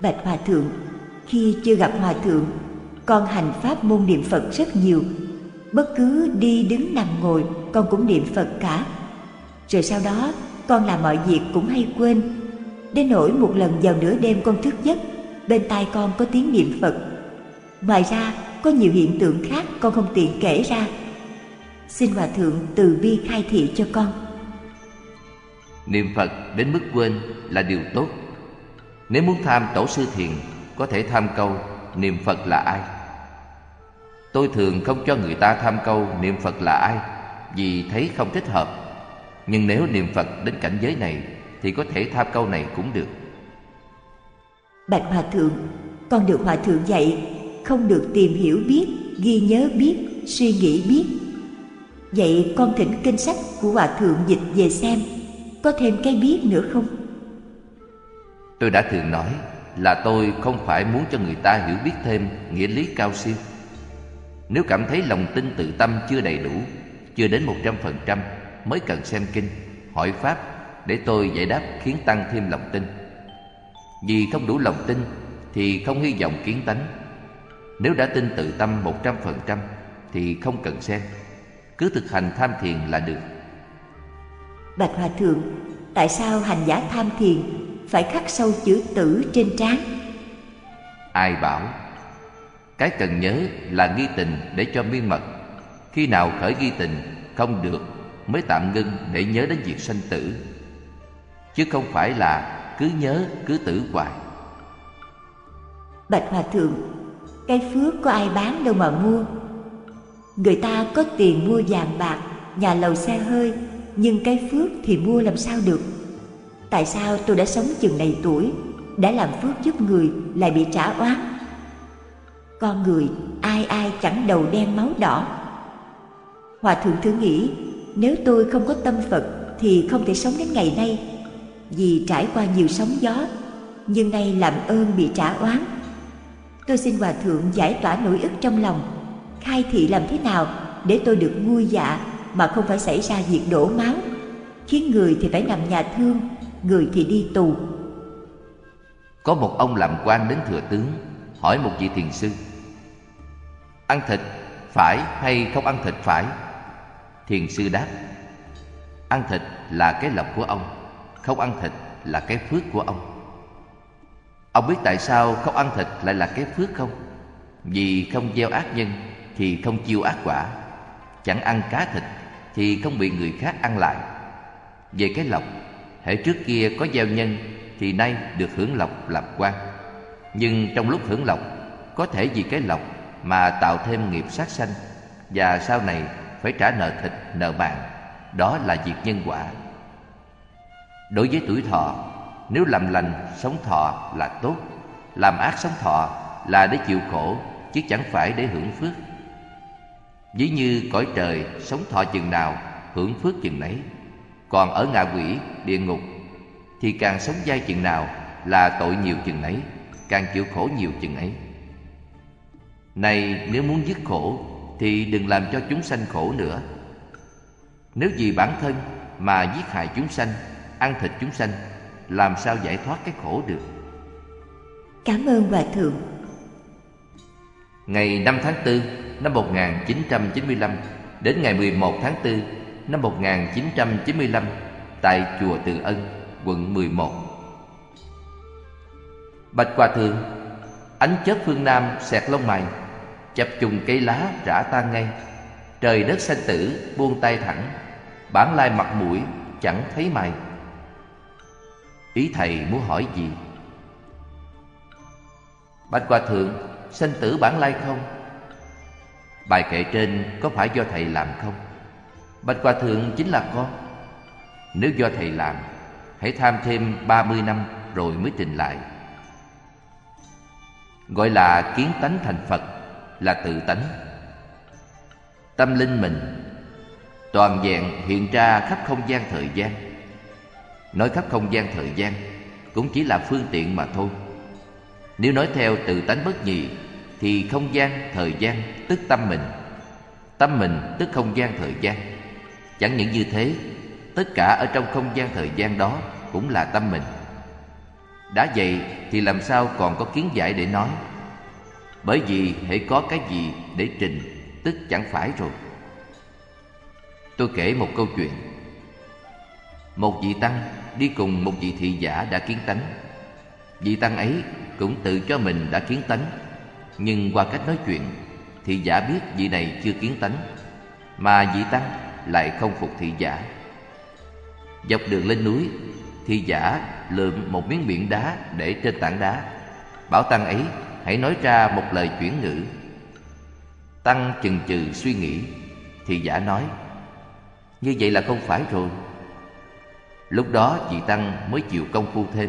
Bạch Hòa Thượng, khi chưa gặp Hòa Thượng, con hành pháp môn niệm Phật rất nhiều. Bất cứ đi đứng nằm ngồi con cũng niệm Phật cả. Rồi sau đó con làm mọi việc cũng hay quên. Đến nỗi một lần vào nửa đêm con thức giấc, bên tai con có tiếng niệm Phật. Ngoài ra có nhiều hiện tượng khác con không tiện kể ra. Xin Hòa Thượng từ bi khai thị cho con. Niệm Phật đến mức quên là điều tốt. Nếu muốn tham tổ sư thiền, có thể tham câu niệm Phật là ai. Tôi thường không cho người ta tham câu niệm Phật là ai, vì thấy không thích hợp. Nhưng nếu niệm Phật đến cảnh giới này thì có thể tham câu này cũng được. Bạch Hòa Thượng, con được Hòa Thượng dạy không được tìm hiểu biết, ghi nhớ biết, suy nghĩ biết. Vậy con thỉnh kinh sách của Hòa Thượng dịch về xem, có thêm cái biết nữa không? Tôi đã thường nói là tôi không phải muốn cho người ta hiểu biết thêm nghĩa lý cao siêu. Nếu cảm thấy lòng tin tự tâm chưa đầy đủ, chưa đến 100%, mới cần xem kinh, hỏi pháp để tôi giải đáp khiến tăng thêm lòng tin. Vì không đủ lòng tin thì không hy vọng kiến tánh. Nếu đã tin tự tâm 100% thì không cần xem, cứ thực hành tham thiền là được. Bạch Hòa Thượng, tại sao hành giả tham thiền phải khắc sâu chữ tử trên trán? Ai bảo? Cái cần nhớ là ghi tình để cho miên mật. Khi nào khởi ghi tình không được mới tạm ngưng để nhớ đến việc sanh tử, chứ không phải là cứ nhớ cứ tử hoài. Bạch Hòa Thượng, cái phước có ai bán đâu mà mua. Người ta có tiền mua vàng bạc, nhà lầu xe hơi, nhưng cái phước thì mua làm sao được. Tại sao tôi đã sống chừng này tuổi, đã làm phước giúp người lại bị trả oán? Con người ai ai chẳng đầu đen máu đỏ. Hòa Thượng thử nghĩ, nếu tôi không có tâm Phật thì không thể sống đến ngày nay. Vì trải qua nhiều sóng gió, nhưng nay làm ơn bị trả oán. Tôi xin Hòa Thượng giải tỏa nỗi ức trong lòng, khai thị làm thế nào để tôi được nguôi dạ mà không phải xảy ra việc đổ máu, khiến người thì phải nằm nhà thương, người thì đi tù. Có một ông làm quan đến thừa tướng, hỏi một vị thiền sư: ăn thịt phải hay không ăn thịt phải? Thiền sư đáp: ăn thịt là cái lộc của ông, không ăn thịt là cái phước của ông. Ông biết tại sao không ăn thịt lại là cái phước không? Vì không gieo ác nhân thì không chiêu ác quả, chẳng ăn cá thịt thì không bị người khác ăn lại. Về cái lộc, hễ trước kia có gieo nhân thì nay được hưởng lộc làm quan. Nhưng trong lúc hưởng lộc, có thể vì cái lộc mà tạo thêm nghiệp sát sanh, và sau này phải trả nợ thịt, nợ bạn. Đó là việc nhân quả. Đối với tuổi thọ, nếu làm lành sống thọ là tốt, làm ác sống thọ là để chịu khổ, chứ chẳng phải để hưởng phước. Ví như cõi trời, sống thọ chừng nào hưởng phước chừng nấy. Còn ở ngạ quỷ, địa ngục thì càng sống dai chừng nào là tội nhiều chừng nấy, càng chịu khổ nhiều chừng ấy. Này, nếu muốn dứt khổ thì đừng làm cho chúng sanh khổ nữa. Nếu vì bản thân mà giết hại chúng sanh, ăn thịt chúng sanh, làm sao giải thoát cái khổ được? Cảm ơn Hòa Thượng. Ngày 5 tháng 4 năm 1995 đến ngày 11 tháng 4 năm 1995 tại chùa Từ Ân, quận 11. Bạch Hòa Thượng, ánh chớp phương Nam xẹt lông mày, chập trùng cây lá rã tan ngay. Trời đất sanh tử buông tay thẳng, bản lai mặt mũi chẳng thấy mày. Ý thầy muốn hỏi gì? Bạch Hòa Thượng, sanh tử bản lai không? Bài kệ trên có phải do thầy làm không? Bạch Hòa Thượng chính là con. Nếu do thầy làm, hãy tham thêm 30 năm rồi mới trình lại. Gọi là kiến tánh thành Phật là tự tánh. Tâm linh mình toàn vẹn hiện ra khắp không gian thời gian. Nói khắp không gian thời gian cũng chỉ là phương tiện mà thôi. Nếu nói theo tự tánh bất nhị thì không gian, thời gian tức tâm mình, tâm mình tức không gian, thời gian. Chẳng những như thế, tất cả ở trong không gian thời gian đó cũng là tâm mình. Đã vậy thì làm sao còn có kiến giải để nói? Bởi vì hễ có cái gì để trình, tức chẳng phải rồi. Tôi kể một câu chuyện. Một vị tăng đi cùng một vị thị giả đã kiến tánh. Vị tăng ấy cũng tự cho mình đã kiến tánh, nhưng qua cách nói chuyện, thị giả biết vị này chưa kiến tánh, mà vị tăng lại không phục thị giả. Dọc đường lên núi, thị giả lượm một miếng biển đá để trên tảng đá, bảo tăng ấy hãy nói ra một lời chuyển ngữ. Tăng chần chừ suy nghĩ. Thị giả nói: như vậy là không phải rồi. Lúc đó vị tăng mới chịu công phu thêm.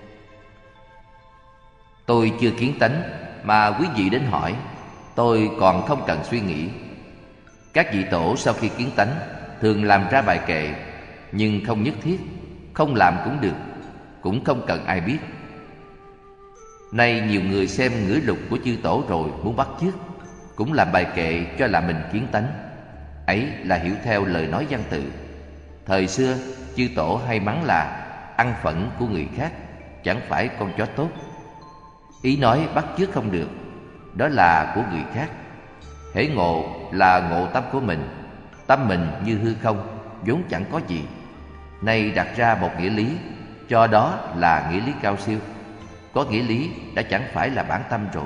Tôi chưa kiến tánh mà quý vị đến hỏi, tôi còn không cần suy nghĩ. Các vị tổ sau khi kiến tánh thường làm ra bài kệ, nhưng không nhất thiết, không làm cũng được, cũng không cần ai biết. Nay nhiều người xem ngữ lục của chư tổ rồi muốn bắt chước, cũng làm bài kệ cho là mình kiến tánh. Ấy là hiểu theo lời nói văn tự. Thời xưa chư tổ hay mắng là ăn phẫn của người khác, chẳng phải con chó tốt. Ý nói bắt chước không được, đó là của người khác. Hễ ngộ là ngộ tâm của mình. Tâm mình như hư không, vốn chẳng có gì. Nay đặt ra một nghĩa lý, cho đó là nghĩa lý cao siêu. Có nghĩa lý đã chẳng phải là bản tâm rồi.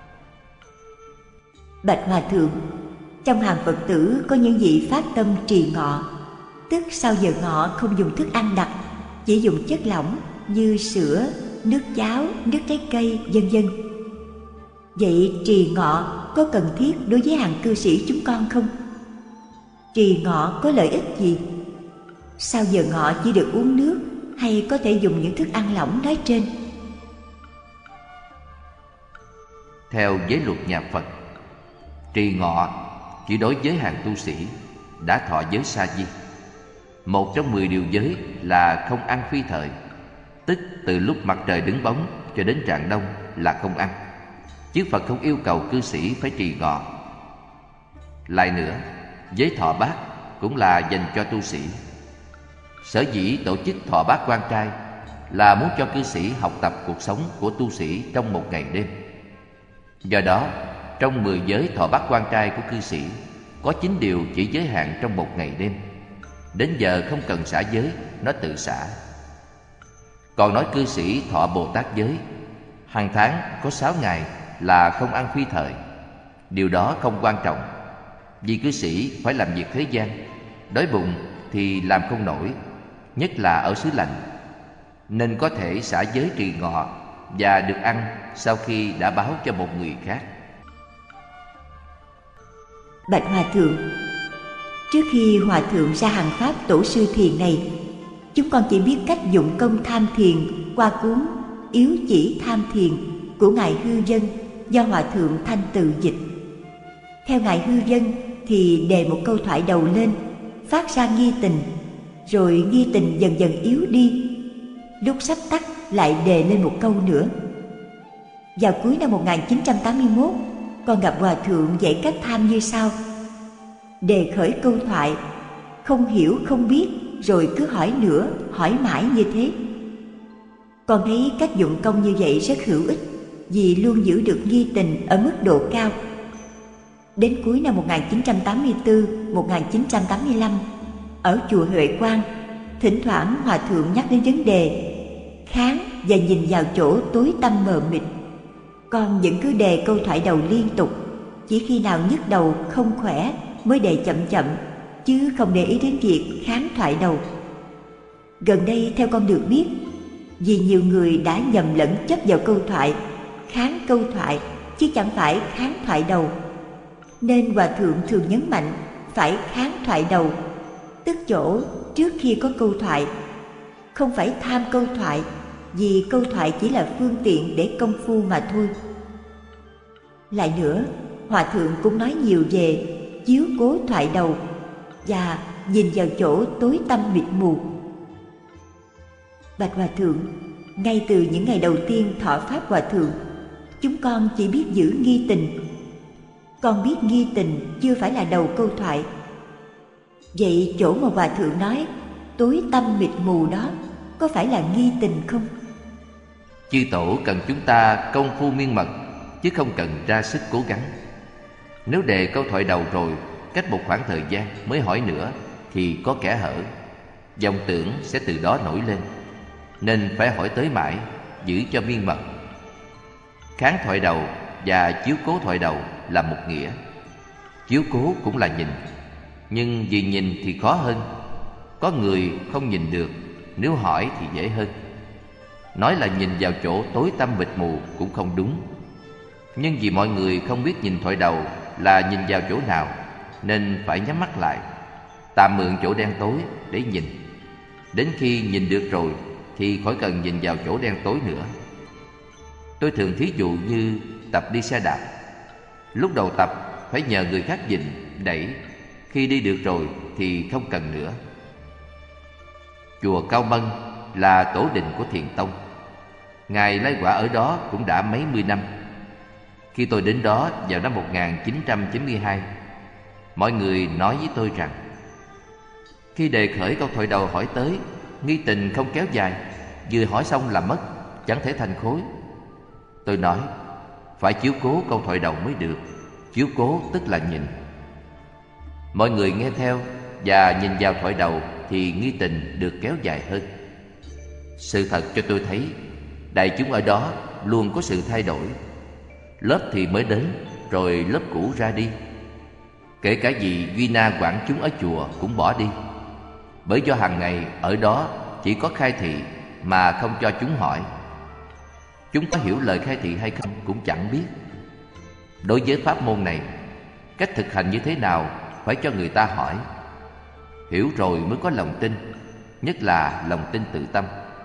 Bạch Hòa Thượng, trong hàng Phật tử có những vị phát tâm trì ngọ, tức sau giờ ngọ không dùng thức ăn đặc, chỉ dùng chất lỏng như sữa, nước cháo, nước trái cây, vân vân. Vậy trì ngọ có cần thiết đối với hàng cư sĩ chúng con không? Trì ngọ có lợi ích gì? Sau giờ ngọ chỉ được uống nước hay có thể dùng những thức ăn lỏng nói trên? Theo giới luật nhà Phật, trì ngọ chỉ đối với hàng tu sĩ đã thọ giới sa di. Một trong 10 điều giới là không ăn phi thời, tức từ lúc mặt trời đứng bóng cho đến rạng đông là không ăn. Chứ Phật không yêu cầu cư sĩ phải trì ngọ. Lại nữa, giới thọ bát cũng là dành cho tu sĩ. Sở dĩ tổ chức thọ bát quan trai là muốn cho cư sĩ học tập cuộc sống của tu sĩ trong một ngày đêm. Do đó, trong 10 giới thọ bát quan trai của cư sĩ, có 9 điều chỉ giới hạn trong một ngày đêm. Đến giờ không cần xả giới, nó tự xả. Còn nói cư sĩ thọ Bồ Tát giới, hàng tháng có 6 ngày là không ăn phi thời. Điều đó không quan trọng, vì cư sĩ phải làm việc thế gian, đói bụng thì làm không nổi, nhất là ở xứ lạnh, nên có thể xả giới trì ngọ và được ăn sau khi đã báo cho một người khác. Bạch Hòa Thượng, trước khi Hòa Thượng ra hàng Pháp Tổ sư thiền này, chúng con chỉ biết cách dụng công tham thiền qua cuốn Yếu chỉ tham thiền của Ngài Hư Vân do Hòa Thượng Thanh Từ dịch. Theo Ngài Hư Vân thì đề một câu thoại đầu lên, phát ra nghi tình, rồi nghi tình dần dần yếu đi. Lúc sắp tắt lại đề lên một câu nữa. Vào cuối năm 1981, con gặp Hòa Thượng dạy cách tham như sau. Đề khởi câu thoại, không hiểu không biết, rồi cứ hỏi nữa, hỏi mãi như thế. Con thấy cách dụng công như vậy rất hữu ích, vì luôn giữ được nghi tình ở mức độ cao. Đến cuối năm 1984-1985, ở chùa Huệ Quang, thỉnh thoảng Hòa Thượng nhắc đến vấn đề kháng và nhìn vào chỗ tối tăm mờ mịt. Con vẫn cứ đề câu thoại đầu liên tục, chỉ khi nào nhức đầu không khỏe mới đề chậm chậm, chứ không để ý đến việc kháng thoại đầu. Gần đây theo con được biết, vì nhiều người đã nhầm lẫn chấp vào câu thoại kháng câu thoại chứ chẳng phải kháng thoại đầu, nên Hòa Thượng thường nhấn mạnh phải kháng thoại đầu, tức chỗ trước khi có câu thoại. Không phải tham câu thoại, vì câu thoại chỉ là phương tiện để công phu mà thôi. Lại nữa, Hòa Thượng cũng nói nhiều về chiếu cố thoại đầu và nhìn vào chỗ tối tăm mịt mù. Bạch Hòa Thượng, ngay từ những ngày đầu tiên thọ Pháp Hòa Thượng, chúng con chỉ biết giữ nghi tình. Con biết nghi tình chưa phải là đầu câu thoại. Vậy chỗ mà Hòa Thượng nói tối tăm mịt mù đó có phải là nghi tình không? Chư tổ cần chúng ta công phu miên mật, chứ không cần ra sức cố gắng. Nếu đề câu thoại đầu rồi, cách một khoảng thời gian mới hỏi nữa thì có kẽ hở, vọng tưởng sẽ từ đó nổi lên. Nên phải hỏi tới mãi, giữ cho miên mật. Kháng thoại đầu và chiếu cố thoại đầu là một nghĩa. Chiếu cố cũng là nhìn, nhưng vì nhìn thì khó hơn. Có người không nhìn được, nếu hỏi thì dễ hơn. Nói là nhìn vào chỗ tối tăm mịt mù cũng không đúng. Nhưng vì mọi người không biết nhìn thoại đầu là nhìn vào chỗ nào, nên phải nhắm mắt lại, tạm mượn chỗ đen tối để nhìn. Đến khi nhìn được rồi thì khỏi cần nhìn vào chỗ đen tối nữa. Tôi thường thí dụ như tập đi xe đạp. Lúc đầu tập phải nhờ người khác dình, đẩy. Khi đi được rồi thì không cần nữa. Chùa Cao Mân là tổ đình của Thiền Tông. Ngài Lai Quả ở đó cũng đã mấy mươi năm. Khi tôi đến đó vào năm 1992, mọi người nói với tôi rằng khi đề khởi câu thoại đầu hỏi tới, nghi tình không kéo dài, vừa hỏi xong là mất, chẳng thể thành khối. Tôi nói phải chiếu cố câu thoại đầu mới được. Chiếu cố tức là nhìn. Mọi người nghe theo và nhìn vào thoại đầu thì nghi tình được kéo dài hơn. Sự thật cho tôi thấy đại chúng ở đó luôn có sự thay đổi. Lớp thì mới đến, rồi lớp cũ ra đi. Kể cả vị Duy Na quản chúng ở chùa cũng bỏ đi. Bởi do hàng ngày ở đó chỉ có khai thị mà không cho chúng hỏi. Chúng có hiểu lời khai thị hay không cũng chẳng biết. Đối với pháp môn này, cách thực hành như thế nào phải cho người ta hỏi. Hiểu rồi mới có lòng tin, nhất là lòng tin tự tâm.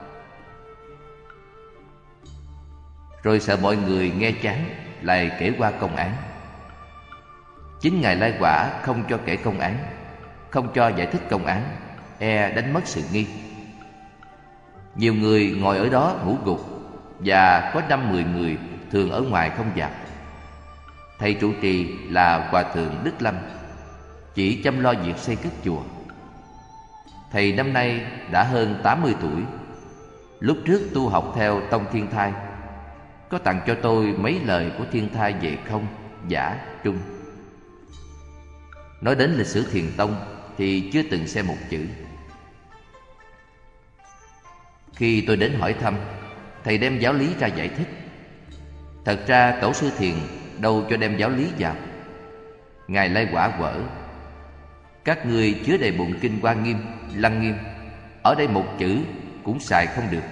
Rồi sợ mọi người nghe chán, lại kể qua công án. Chính Ngài Lai Quả không cho kể công án, không cho giải thích công án, đánh mất sự nghi. Nhiều người ngồi ở đó ngủ gục, và có 5-10 người thường ở ngoài không vào. Thầy trụ trì là Hòa Thượng Đức Lâm, chỉ chăm lo việc xây cất chùa. Thầy năm nay đã hơn 80 tuổi. Lúc trước tu học theo tông Thiên Thai, có tặng cho tôi mấy lời của Thiên Thai về không, giả, trung. Nói đến lịch sử Thiền Tông thì chưa từng xem một chữ. Khi tôi đến hỏi thăm, thầy đem giáo lý ra giải thích. Thật ra tổ sư Thiền đâu cho đem giáo lý vào. Ngài Lai Quả quở: các ngươi chứa đầy bụng kinh Hoa Nghiêm, Lăng Nghiêm, ở đây một chữ cũng xài không được.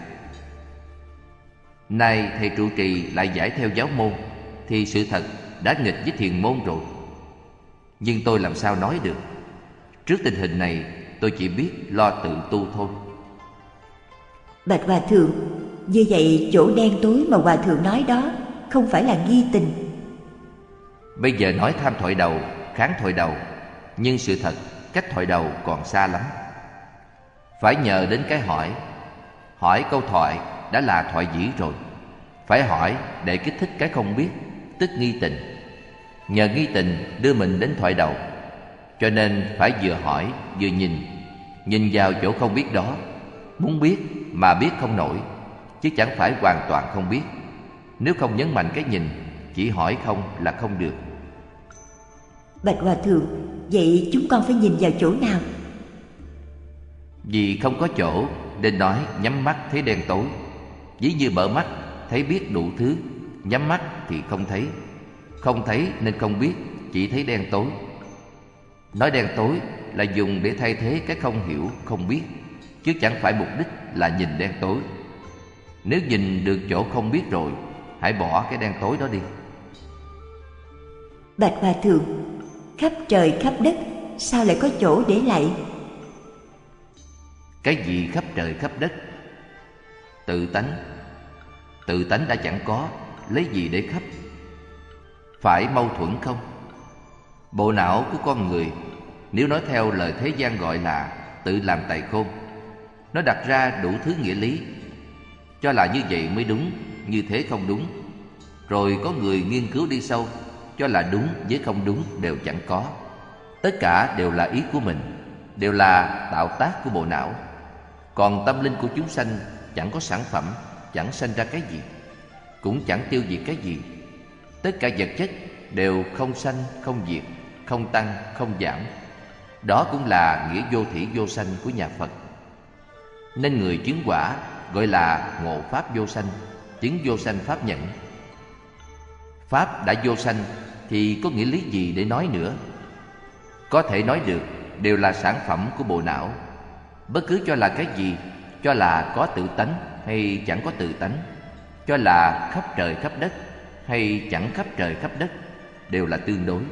Nay thầy trụ trì lại giải theo giáo môn, thì sự thật đã nghịch với thiền môn rồi. Nhưng tôi làm sao nói được. Trước tình hình này, tôi chỉ biết lo tự tu thôi. Bạch Hòa Thượng, như vậy chỗ đen tối mà Hòa Thượng nói đó không phải là nghi tình. Bây giờ nói tham thoại đầu, kháng thoại đầu, nhưng sự thật cách thoại đầu còn xa lắm. Phải nhờ đến cái hỏi. Hỏi câu thoại đã là thoại dĩ rồi. Phải hỏi để kích thích cái không biết, tức nghi tình. Nhờ nghi tình đưa mình đến thoại đầu. Cho nên phải vừa hỏi vừa nhìn vào chỗ không biết đó. Muốn biết mà biết không nổi, chứ chẳng phải hoàn toàn không biết. Nếu không nhấn mạnh cái nhìn, chỉ hỏi không là không được. Bạch Hòa Thượng, vậy chúng con phải nhìn vào chỗ nào? Vì không có chỗ nên nói nhắm mắt thấy đen tối. Ví như mở mắt thấy biết đủ thứ, nhắm mắt thì không thấy. Không thấy nên không biết, chỉ thấy đen tối. Nói đen tối là dùng để thay thế cái không hiểu, không biết, chứ chẳng phải mục đích là nhìn đen tối. Nếu nhìn được chỗ không biết rồi, hãy bỏ cái đen tối đó đi. Bạch Hòa Thượng, khắp trời khắp đất, sao lại có chỗ để lạy? Cái gì khắp trời khắp đất? Tự tánh. Tự tánh đã chẳng có, lấy gì để khắp? Phải mâu thuẫn không? Bộ não của con người, nếu nói theo lời thế gian gọi là tự làm tày khôn, nó đặt ra đủ thứ nghĩa lý, cho là như vậy mới đúng, như thế không đúng. Rồi có người nghiên cứu đi sâu, cho là đúng với không đúng đều chẳng có. Tất cả đều là ý của mình, đều là tạo tác của bộ não. Còn tâm linh của chúng sanh chẳng có sản phẩm, chẳng sanh ra cái gì, cũng chẳng tiêu diệt cái gì. Tất cả vật chất đều không sanh, không diệt, không tăng, không giảm. Đó cũng là nghĩa vô thỉ vô sanh của nhà Phật. Nên người chứng quả gọi là ngộ pháp vô sanh, chứng vô sanh pháp nhẫn. Pháp đã vô sanh thì có nghĩa lý gì để nói nữa? Có thể nói được đều là sản phẩm của bộ não. Bất cứ cho là cái gì, cho là có tự tánh hay chẳng có tự tánh, cho là khắp trời khắp đất hay chẳng khắp trời khắp đất, đều là tương đối.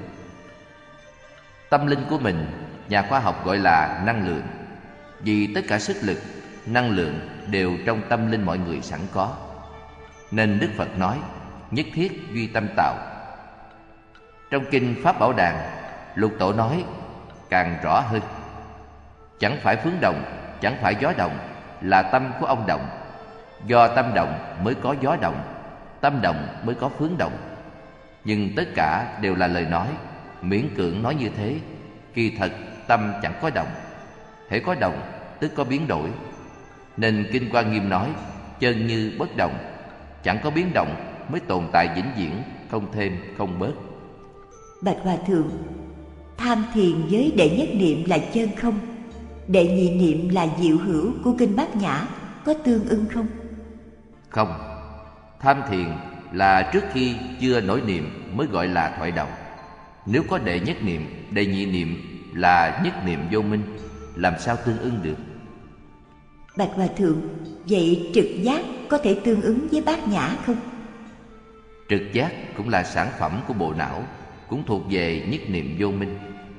Tâm linh của mình, nhà khoa học gọi là năng lượng, vì tất cả sức lực, năng lượng đều trong tâm linh mọi người sẵn có. Nên Đức Phật nói nhất thiết duy tâm tạo. Trong kinh Pháp Bảo Đàn, Lục Tổ nói càng rõ hơn. Chẳng phải phướng động, chẳng phải gió động, là tâm của ông động. Do tâm động mới có gió động, tâm động mới có phướng động. Nhưng tất cả đều là lời nói, miễn cưỡng nói như thế. Kỳ thật tâm chẳng có động. Hễ có động tức có biến đổi. Nên Kinh Hoa Nghiêm nói chân như bất động. Chẳng có biến động mới tồn tại vĩnh viễn, không thêm không bớt. Bạch Hòa Thượng, tham thiền với đệ nhất niệm là chân không, đệ nhị niệm là diệu hữu của kinh Bát Nhã có tương ưng không? Không. Tham thiền là trước khi chưa nổi niệm mới gọi là thoại đầu. Nếu có đệ nhất niệm, đệ nhị niệm là nhất niệm vô minh, làm sao tương ưng được? Bạch Hòa Thượng, vậy trực giác có thể tương ứng với Bát Nhã không? Trực giác cũng là sản phẩm của bộ não, cũng thuộc về nhất niệm vô minh.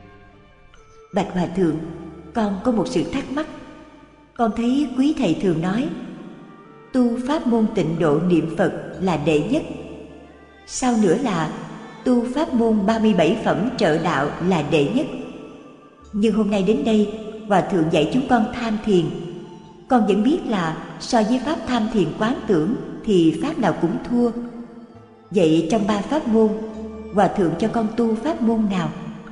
Bạch Hòa Thượng, con có một sự thắc mắc. Con thấy quý thầy thường nói tu pháp môn tịnh độ niệm Phật là đệ nhất. Sau nữa là tu pháp môn 37 phẩm trợ đạo là đệ nhất. Nhưng hôm nay đến đây, Hòa Thượng dạy chúng con tham thiền. Con vẫn biết là so với pháp tham thiền quán tưởng thì pháp nào cũng thua. Vậy trong 3 pháp môn, Hòa Thượng cho con tu pháp môn nào?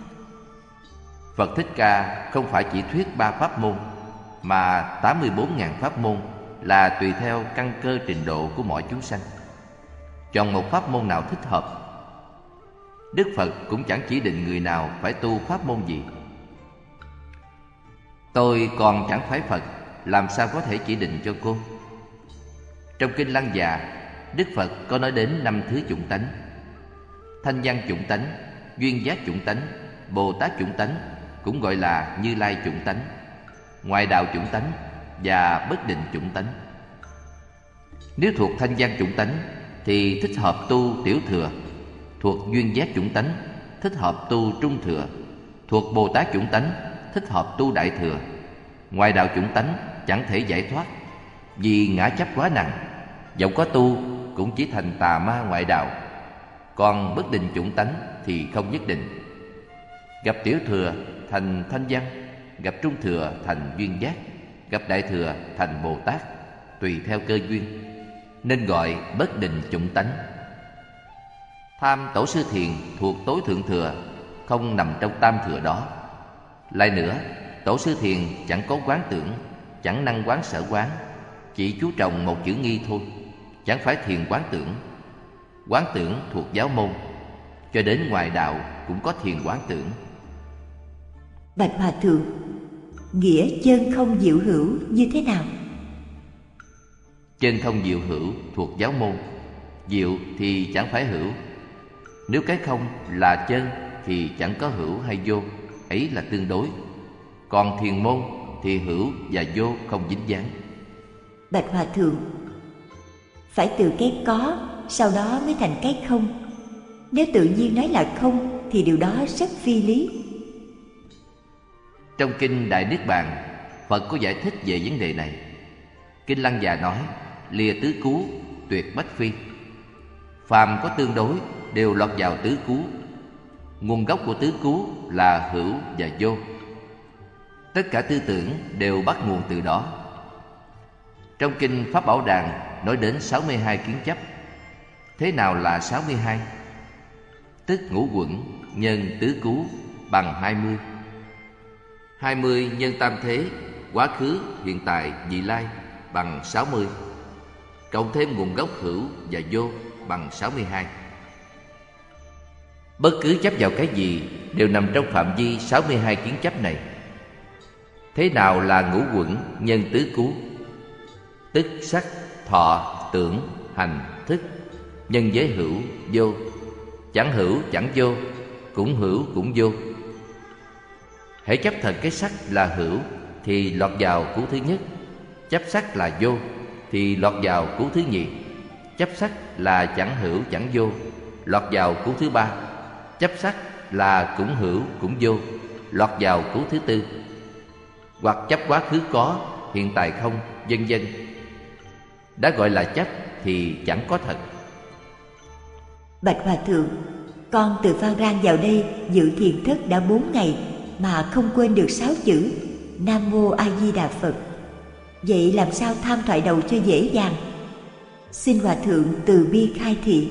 Phật Thích Ca không phải chỉ thuyết 3 pháp môn, mà 84.000 pháp môn là tùy theo căn cơ trình độ của mọi chúng sanh. Chọn một pháp môn nào thích hợp. Đức Phật cũng chẳng chỉ định người nào phải tu pháp môn gì. Tôi còn chẳng phải Phật, làm sao có thể chỉ định cho cô? Trong kinh Lăng Già, Đức Phật có nói đến 5 thứ chủng tánh: thanh văn chủng tánh, duyên giác chủng tánh, Bồ Tát chủng tánh, cũng gọi là Như Lai chủng tánh, ngoại đạo chủng tánh và bất định chủng tánh. Nếu thuộc thanh văn chủng tánh thì thích hợp tu tiểu thừa, thuộc duyên giác chủng tánh thích hợp tu trung thừa, thuộc Bồ Tát chủng tánh thích hợp tu đại thừa. Ngoại đạo chủng tánh chẳng thể giải thoát, vì ngã chấp quá nặng, dẫu có tu cũng chỉ thành tà ma ngoại đạo. Còn bất định chủng tánh thì không nhất định. Gặp tiểu thừa thành thanh văn, gặp trung thừa thành duyên giác, gặp đại thừa thành Bồ Tát, tùy theo cơ duyên, nên gọi bất định chủng tánh. Tham tổ sư thiền thuộc tối thượng thừa, không nằm trong tam thừa đó. Lại nữa, tổ sư thiền chẳng có quán tưởng, chẳng năng quán sở quán, chỉ chú trọng một chữ nghi thôi, chẳng phải thiền quán tưởng. Quán tưởng thuộc giáo môn, cho đến ngoại đạo cũng có thiền quán tưởng. Bạch Hòa Thượng, nghĩa chân không diệu hữu như thế nào? Chân không diệu hữu thuộc giáo môn, diệu thì chẳng phải hữu. Nếu cái không là chân thì chẳng có hữu hay vô, ấy là tương đối. Còn thiền môn thì hữu và vô không dính dáng. Bạch Hòa Thượng, phải từ cái có sau đó mới thành cái không. Nếu tự nhiên nói là không thì điều đó rất phi lý. Trong kinh Đại Niết Bàn, Phật có giải thích về vấn đề này. Kinh Lăng Già nói lìa tứ cú, tuyệt bách phi. Phàm có tương đối đều lọt vào tứ cú. Nguồn gốc của tứ cú là hữu và vô. Tất cả tư tưởng đều bắt nguồn từ đó. Trong kinh Pháp Bảo Đàn nói đến 62 kiến chấp. Thế nào là 62? Tức ngũ quẩn nhân tứ cú bằng 20. 20 nhân tam thế, quá khứ, hiện tại, vị lai bằng 60. cộng thêm nguồn gốc hữu và vô bằng 62. Bất cứ chấp vào cái gì đều nằm trong phạm vi 62 kiến chấp này. Thế nào là ngũ uẩn nhân tứ cú? Tức sắc, thọ, tưởng, hành, thức, nhân với hữu, vô. Chẳng hữu, chẳng vô, cũng hữu, cũng vô. Hễ chấp thật cái sắc là hữu thì lọt vào cú thứ nhất. Chấp sắc là vô thì lọt vào cú thứ nhì. Chấp sắc là chẳng hữu, chẳng vô, lọt vào cú thứ ba. Chấp sắc là cũng hữu, cũng vô, lọt vào cú thứ tư. Hoặc chấp quá khứ có, hiện tại không, vân vân. Đã gọi là chấp thì chẳng có thật. Bạch Hòa Thượng, con từ Phan Rang vào đây dự thiền thất đã 4 ngày mà không quên được 6 chữ Nam Mô A Di Đà Phật. Vậy làm sao tham thoại đầu cho dễ dàng? Xin Hòa Thượng từ bi khai thị.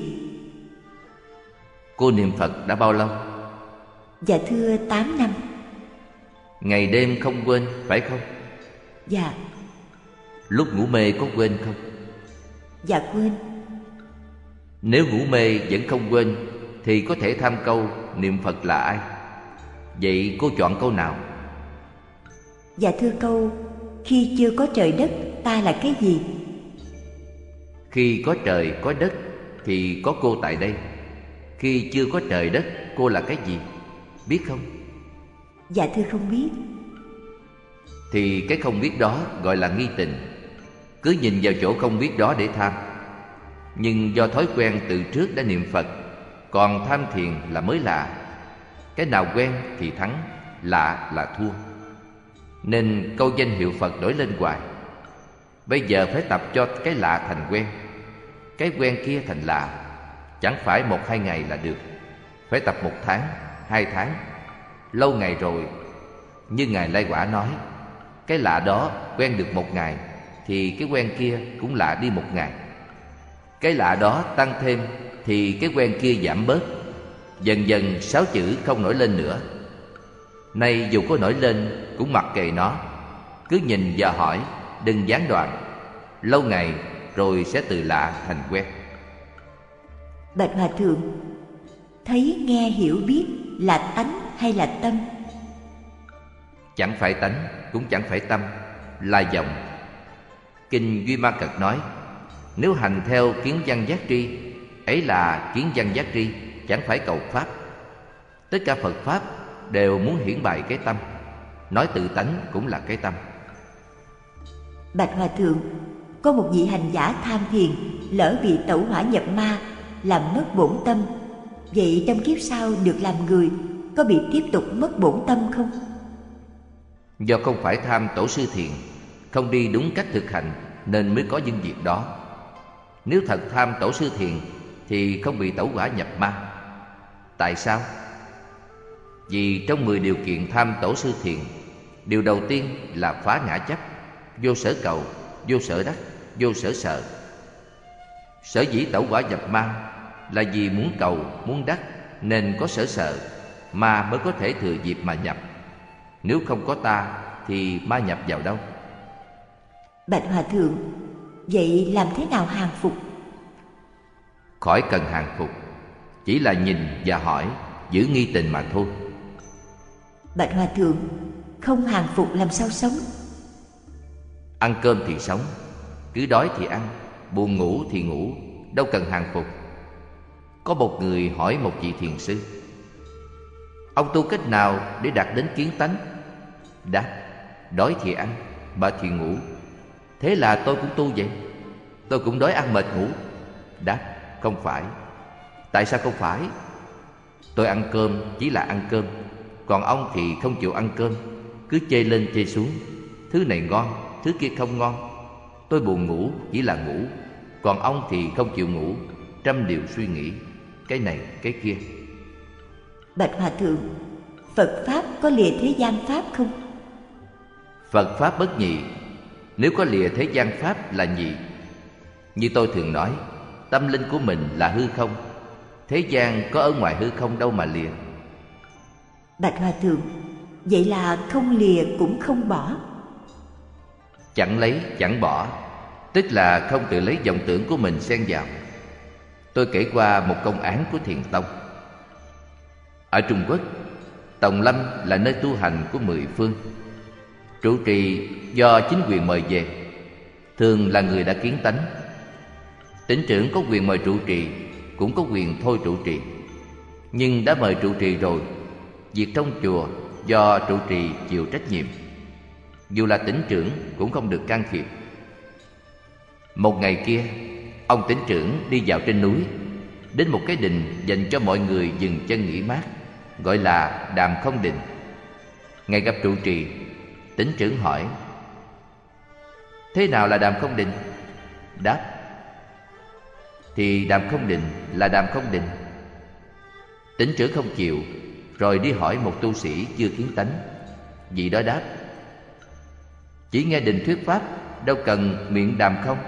Cô niệm Phật đã bao lâu? Dạ thưa 8 năm. Ngày đêm không quên, phải không? Dạ. Lúc ngủ mê có quên không? Dạ quên. Nếu ngủ mê vẫn không quên thì có thể tham câu niệm Phật là ai? Vậy cô chọn câu nào? Dạ thưa câu khi chưa có trời đất ta là cái gì? Khi có trời có đất thì có cô tại đây. Khi chưa có trời đất cô là cái gì? Biết không? Dạ thưa không biết. Thì cái không biết đó gọi là nghi tình. Cứ nhìn vào chỗ không biết đó để tham. Nhưng do thói quen từ trước đã niệm Phật, còn tham thiền là mới lạ. Cái nào quen thì thắng, lạ là thua. Nên câu danh hiệu Phật đổi lên hoài. Bây giờ phải tập cho cái lạ thành quen, cái quen kia thành lạ. Chẳng phải 1-2 ngày là được. Phải tập 1 tháng, 2 tháng. Lâu ngày rồi, như Ngài Lai Quả nói, cái lạ đó quen được 1 ngày thì cái quen kia cũng lạ đi 1 ngày. Cái lạ đó tăng thêm thì cái quen kia giảm bớt. Dần dần 6 chữ không nổi lên nữa. Nay dù có nổi lên cũng mặc kệ nó. Cứ nhìn và hỏi, đừng gián đoạn. Lâu ngày rồi sẽ từ lạ thành quen. Bạch Hòa Thượng, thấy nghe hiểu biết là tánh hay là tâm? Chẳng phải tánh, cũng chẳng phải tâm, là vọng. Kinh Duy Ma Cật nói, nếu hành theo kiến văn giác tri, ấy là kiến văn giác tri, chẳng phải cầu pháp. Tất cả Phật Pháp đều muốn hiển bày cái tâm. Nói tự tánh cũng là cái tâm. Bạch Hòa Thượng, có một vị hành giả tham thiền lỡ bị tẩu hỏa nhập ma, làm mất bổn tâm. Vậy trong kiếp sau được làm người, có bị tiếp tục mất bổn tâm không? Do không phải tham tổ sư thiền, không đi đúng cách thực hành nên mới có những việc đó. Nếu thật tham tổ sư thiền thì không bị tẩu hỏa nhập ma. Tại sao? Vì trong 10 điều kiện tham tổ sư thiền, điều đầu tiên là phá ngã chấp, vô sở cầu, vô sở đắc, vô sở sợ. Sở dĩ tẩu hỏa nhập ma là vì muốn cầu, muốn đắc nên có sở sợ, ma mới có thể thừa dịp mà nhập. Nếu không có ta thì ma nhập vào đâu? Bạch Hòa Thượng, vậy làm thế nào hàng phục? Khỏi cần hàng phục, chỉ là nhìn và hỏi, giữ nghi tình mà thôi. Bạch Hòa Thượng, không hàng phục làm sao sống? Ăn cơm thì sống, cứ đói thì ăn, buồn ngủ thì ngủ, đâu cần hàng phục. Có một người hỏi một vị thiền sư, ông tu cách nào để đạt đến kiến tánh? Đáp, đói thì ăn, mệt thì ngủ. Thế là tôi cũng tu vậy. Tôi cũng đói ăn mệt ngủ. Đáp, không phải. Tại sao không phải? Tôi ăn cơm chỉ là ăn cơm, còn ông thì không chịu ăn cơm, cứ chê lên chê xuống. Thứ này ngon, thứ kia không ngon. Tôi buồn ngủ chỉ là ngủ, còn ông thì không chịu ngủ, trăm điều suy nghĩ, cái này cái kia. Bạch Hòa Thượng, Phật Pháp có lìa thế gian Pháp không? Phật Pháp bất nhị. Nếu có lìa thế gian Pháp là nhị. Như tôi thường nói, tâm linh của mình là hư không. Thế gian có ở ngoài hư không đâu mà lìa. Bạch Hòa Thượng, vậy là không lìa cũng không bỏ. Chẳng lấy chẳng bỏ, tức là không tự lấy vọng tưởng của mình xen vào. Tôi kể qua một công án của Thiền Tông. Ở Trung Quốc, Tòng Lâm là nơi tu hành của 10 phương. Trụ trì do chính quyền mời về, thường là người đã kiến tánh. Tỉnh trưởng có quyền mời trụ trì, cũng có quyền thôi trụ trì. Nhưng đã mời trụ trì rồi, việc trong chùa do trụ trì chịu trách nhiệm. Dù là tỉnh trưởng cũng không được can thiệp. Một ngày kia, ông tỉnh trưởng đi dạo trên núi, đến một cái đình dành cho mọi người dừng chân nghỉ mát, gọi là Đàm Không Đình. Ngày gặp trụ trì, tỉnh trưởng hỏi: thế nào là Đàm Không Đình? Đáp: thì Đàm Không Đình là Đàm Không Đình. Tỉnh trưởng không chịu, rồi đi hỏi một tu sĩ chưa kiến tánh. Vị đó đáp: chỉ nghe Đình thuyết pháp, đâu cần miệng đàm không.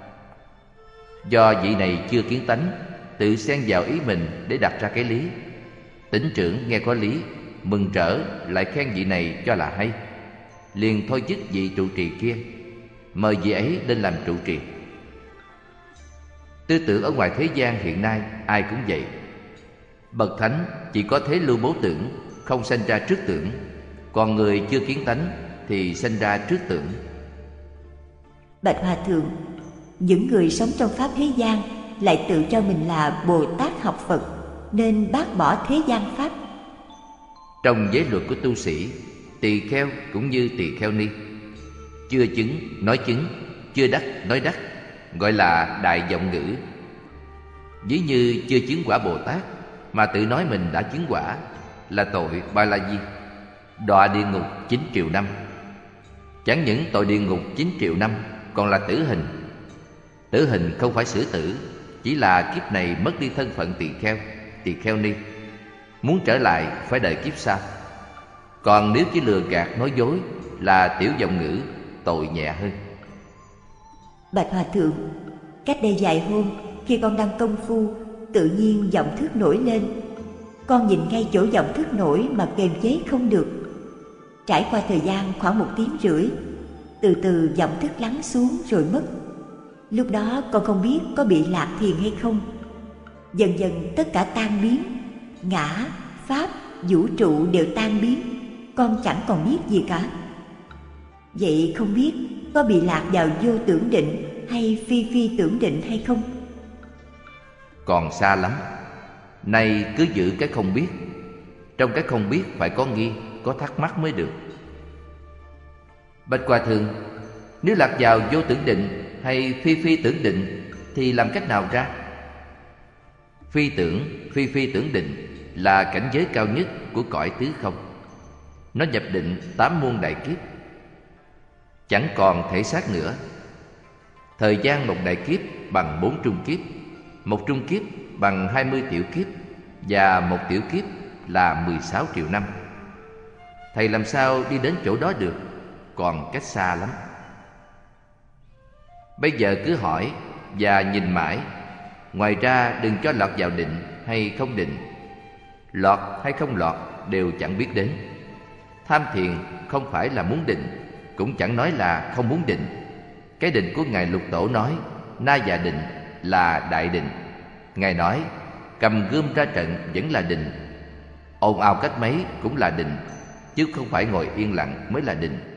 Do vị này chưa kiến tánh, tự xen vào ý mình để đặt ra cái lý. Tỉnh trưởng nghe có lý, mừng rỡ, lại khen vị này cho là hay, liền thôi chức vị trụ trì kia, mời vị ấy lên làm trụ trì. Tư tưởng ở ngoài thế gian hiện nay ai cũng vậy. Bậc thánh chỉ có thế lưu bố tưởng, không sanh ra trước tưởng. Còn người chưa kiến tánh thì sanh ra trước tưởng. Bạch Hòa Thượng, những người sống trong pháp thế gian lại tự cho mình là Bồ Tát học Phật, nên bác bỏ thế gian pháp. Trong giới luật của tu sĩ, tỳ kheo cũng như tỳ kheo ni. Chưa chứng nói chứng, chưa đắc nói đắc, gọi là đại vọng ngữ. Ví như chưa chứng quả Bồ Tát mà tự nói mình đã chứng quả, là tội Ba La Di, đọa địa ngục 9 triệu năm. Chẳng những tội địa ngục 9 triệu năm, còn là tử hình. Tử hình không phải xử tử, chỉ là kiếp này mất đi thân phận tỳ kheo ni. Muốn trở lại phải đợi kiếp sau. Còn nếu chỉ lừa gạt nói dối là tiểu vọng ngữ, tội nhẹ hơn. Bạch Hòa Thượng, cách đây vài hôm, khi con đang công phu, tự nhiên vọng thức nổi lên. Con nhìn ngay chỗ vọng thức nổi mà kiềm chế không được. Trải qua thời gian khoảng 1 tiếng rưỡi, từ từ vọng thức lắng xuống rồi mất. Lúc đó con không biết có bị lạc thiền hay không. Dần dần tất cả tan biến, ngã, pháp, vũ trụ đều tan biến, con chẳng còn biết gì cả. Vậy không biết có bị lạc vào vô tưởng định hay phi phi tưởng định hay không? Còn xa lắm. Nay cứ giữ cái không biết. Trong cái không biết phải có nghi, có thắc mắc mới được. Bạch Hòa Thượng, nếu lạc vào vô tưởng định hay phi phi tưởng định thì làm cách nào ra? Phi phi tưởng định là cảnh giới cao nhất của cõi tứ không. Nó nhập định 8 muôn đại kiếp, chẳng còn thể xác nữa. Thời gian một đại kiếp bằng 4 trung kiếp, một trung kiếp bằng 20 tiểu kiếp, và một tiểu kiếp là 16 triệu năm. Thầy làm sao đi đến chỗ đó được? Còn cách xa lắm. Bây giờ cứ hỏi và nhìn mãi. Ngoài ra đừng cho lọt vào định hay không định. Lọt hay không lọt đều chẳng biết đến. Tham thiền không phải là muốn định, cũng chẳng nói là không muốn định. Cái định của Ngài Lục Tổ nói Na Dạ định là đại định. Ngài nói cầm gươm ra trận vẫn là định. Ồn ào cách mấy cũng là định, chứ không phải ngồi yên lặng mới là định.